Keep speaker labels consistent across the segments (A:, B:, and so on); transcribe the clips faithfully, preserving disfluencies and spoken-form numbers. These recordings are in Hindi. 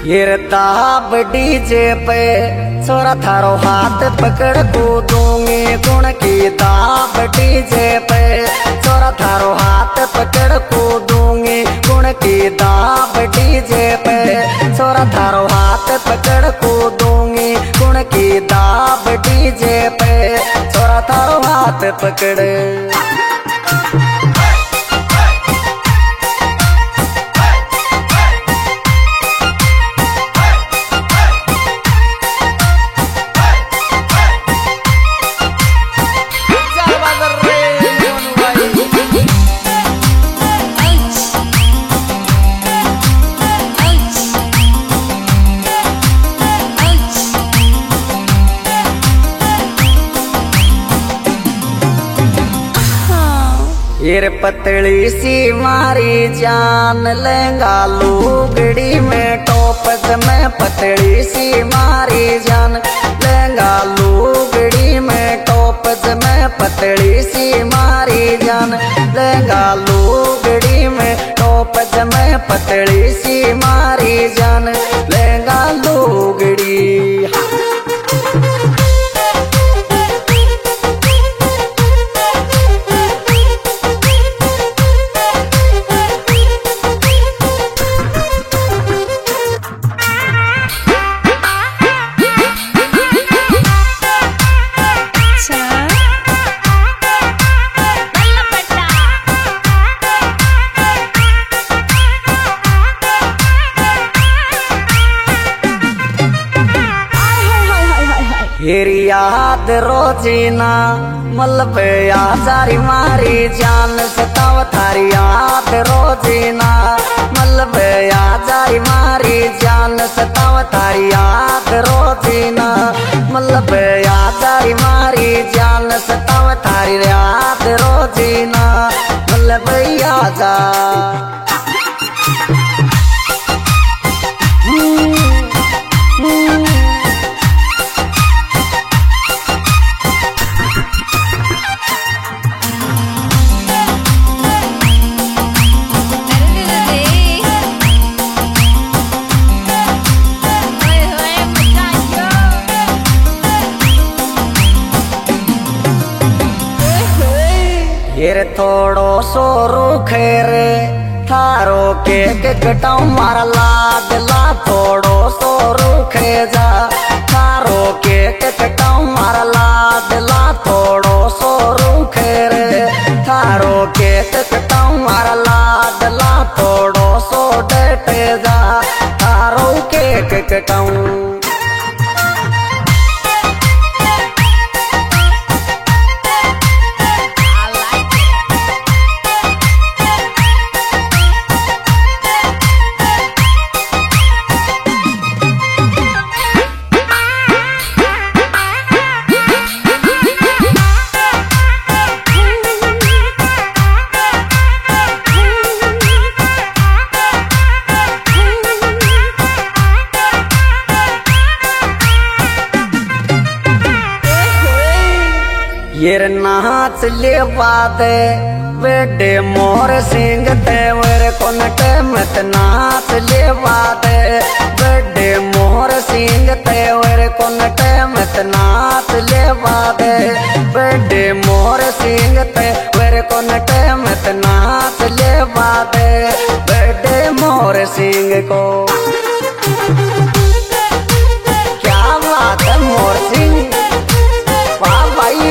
A: ये दाब डीजे पे छोरा थारो हाथ पकड़ कूदूंगी गुण की दाब डीजे पे छोरा थारो हाथ पकड़ कूदूंगी गुण की दाब डीजे पे छोरा थारो हाथ पकड़ कूदूंगी गुण की दाब डीजे पे छोरा थारो हाथ पकड़। ये पतली सी मारी जान लहंगा लुगड़ी में टॉप में पतली सी मारी जान लहंगा लुगड़ी में टॉप में पतली सी मारी जान लहंगा लुगड़ी में टॉप में पतली सी मारी जान लहंगा लुगड़ी। हेरी याद रोजीना मलब याजारी मारी जान सताव थारी याद रोजीना मलब याजारी मारी जान सताव थारी याद रोजीना मलब याजारी मारी जान सताव थारी याद रोजीना मलब याजा। ये थोड़ो सो रूखे रे थारो केक कटाऊ मारा लाडला थोड़ो सो रूखे जा थारो केक कटाऊ मारा लाडला थोड़ो सो रूखे रे थारो केक कटाऊ मारा लाडला थोड़ो सो डटे जा थारो केक कटाऊ। ये नाच ले बादे बेडे मोर सिंह तेवर कोनट मत नाच ले बादे बेडे मोर सिंह तेवर कोनट मत नाच ले बादे बेडे मोर सिंह तेवर कोनट मत नाच ले बादे बेडे मोर सिंह को। क्या बात है मोर सिंह वाह भाई।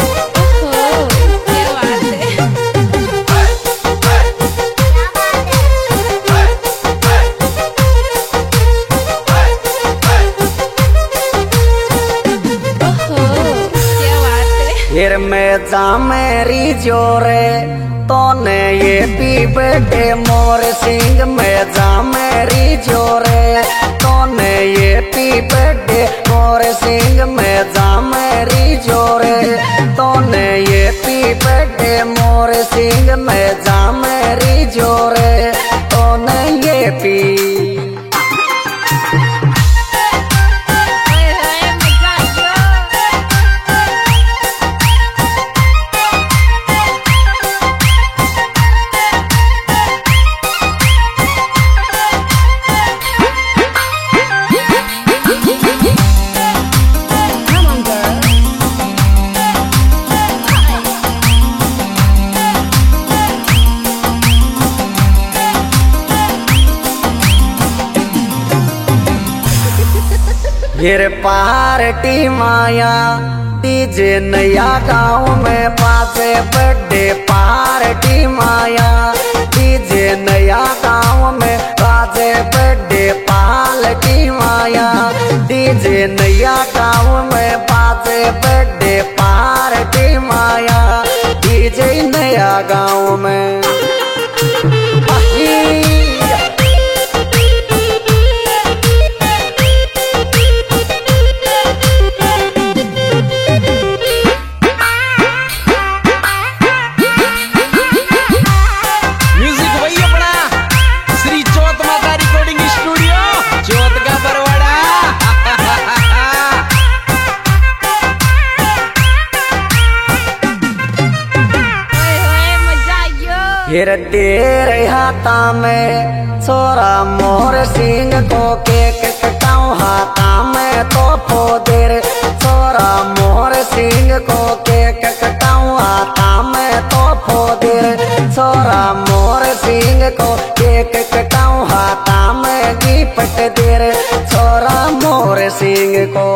A: फिर मैं जा मेरी जोरे तोने ये पी बेटे मोर सिंह में जा मेरी जोरे तोने ये पी बेटे मोर सिंह में जा मेरी जोरे तोने ये पी बेटे मोर सिंह में जा मेरी जोरे तोने ये पी। गिर पार्टी माया डीजे नया गाँव में पासे बर्थडे पार्टी माया डीजे नया गाँव में पासे बर्थडे पार्टी माया डीजे नया गाँव में पासे बर्थडे पार्टी माया डीजे नया गाँव में फिर तेरे हाथा में छोरा मोर सिंह को केक कटाऊं हाथा में तो पोदेर छोरा मोर सिंह को केक कटाऊं हाथा में तो पोदेर छोरा मोर सिंह को केक कटाऊं हाथा में गिफ्ट देर छोरा मोर सिंह को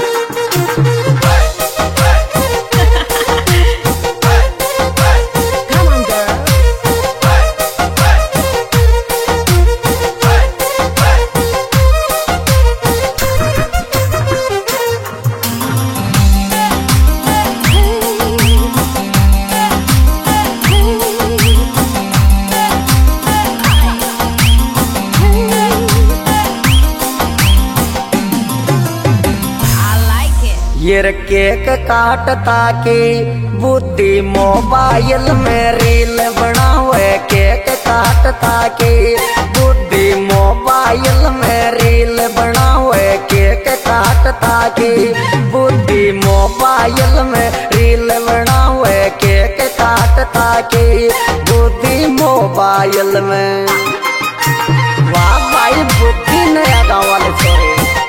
A: ये केक काटता की बुद्धि मोबाइल में रील बनावे केक काटता की बुद्धि मोबाइल में रील बनावे केक काटता की बुद्धि मोबाइल में रील बनावे केक काटता की बुद्धि मोबाइल में वाह भाई बुद्धि नया गाँव वाले छोरे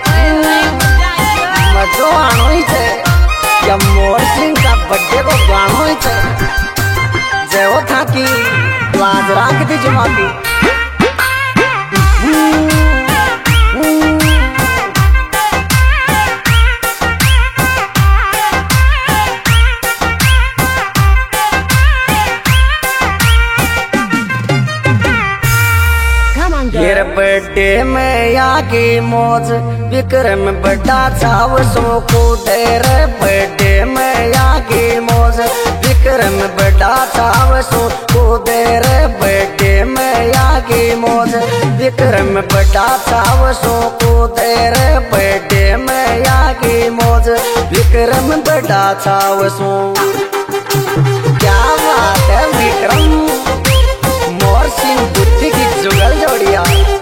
A: मजो आनो ही थे या मोर सिंह का बर्थडे को गानो ही थे जय वो था कि लाज राख दी जमा की गिर बर्थडे में आगे मौज विक्रम बड़ा छाव सो को देर बर्थडे में आगे मौज विक्रम बड़ा छाव सो को देर बर्थडे में आगे मौज विक्रम बड़ा छाव सो को देर बर्थडे में आगे मौज विक्रम बड़ा छाव सो क्या बात है विक्रम मोर सिंह बुद्धि की जुगल जोड़िया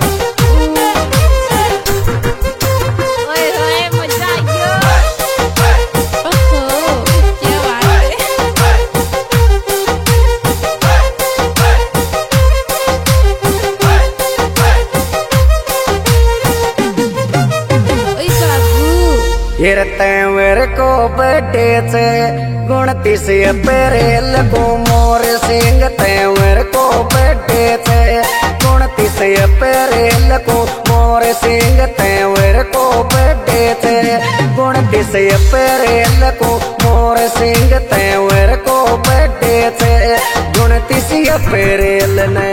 A: मेरे को बर्थडे से गुणतीस अप्रैल को मोर सिंह तेवर को बर्थडे से गुणतीस अप्रैल को मोर सिंह तेवर को बर्थडे से गुणतीस अप्रैल को मोर सिंह तेवर को बर्थडे से गुणतीस अप्रैल ने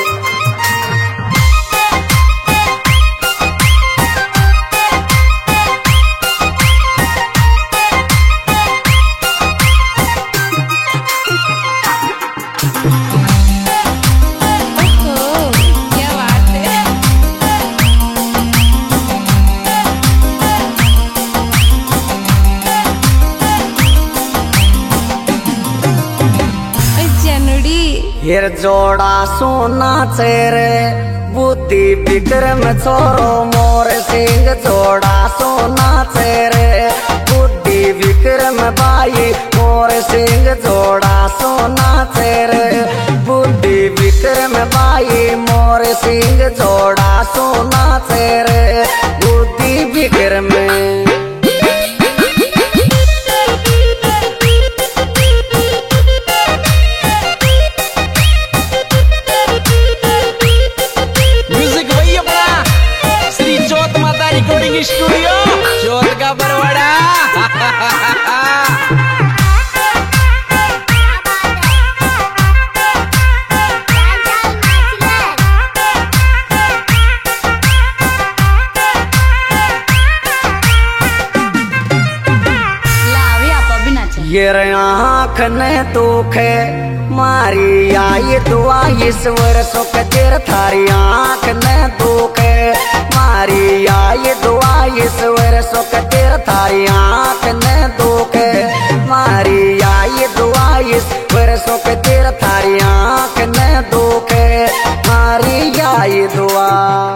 A: फिर जोड़ा सोना चेरे बुद्धि विक्रम छोरो मोर सिंह जोड़ा सोना चेरे बुद्धि विक्रम भाई मोर सिंह जोड़ा सोना चेरे बुद्धि विक्रम भाई मोर सिंह जोड़ा सोना चेरे बुद्धि विक्रम
B: स्टूडियो
A: ये आँख ने दुखे मारी आई दुआ ईश्वर सुख तेर थारी आँख ने दुखे मारी आई दुआ ईश्वर सुख तेर थारी आँख ने दुखे मारी आई दुआ ईश्वर सुख तेर थारी आँख ने दुखे मारी आई दुआ।